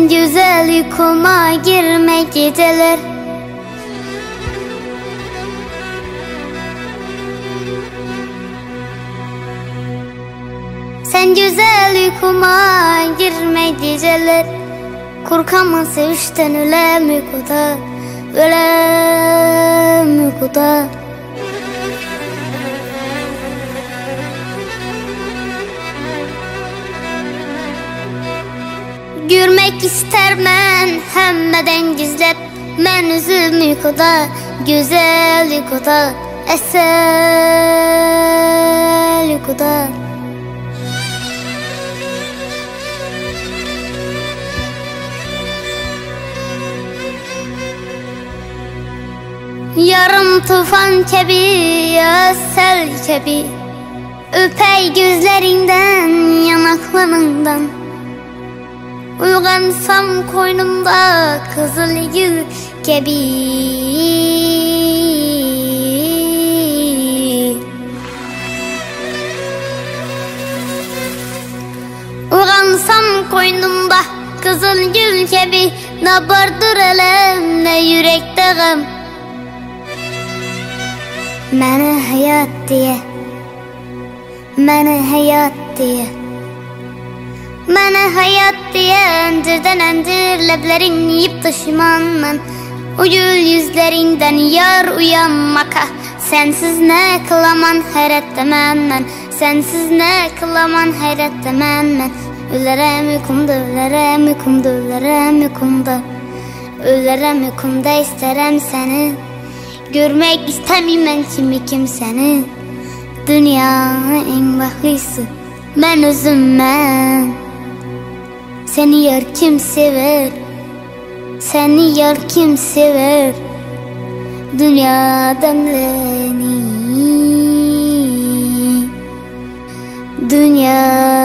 güzel uykuma girme geceler. Sen güzel uykuma girme geceler. Korkamam sevişten ölem uykuda, ölem uykuda. Görmek istermen hemmeden gizlep. Men üzüm uykuda, güzel uykuda, esel uykuda. Yarım tufan kebi, ya sel kebi, öpey gözlerinden, yanaklarından. Uygansam koynumda kızıl gül gibi. Uygansam koynumda kızıl gül gibi. Ne bardır elem, ne yürekte gam. Mene hayat diye, mene hayat diye, mene hayat diye. Önceden endir leblerin yiyip taşımanman. O gül yüzlerinden yar uyanmaka. Sensiz ne kılaman hayret demem ben. Sensiz ne kılaman hayret demem ben. Ölerem uykumda, ölerem uykumda, ölerem uykumda. Ölerem uykumda isterim seni. Görmek istemem kimi kimseni. Dünyanın en baklısı ben özüm ben. Seni yar kim sever? Seni yar kim sever? Dünya demleni, dünya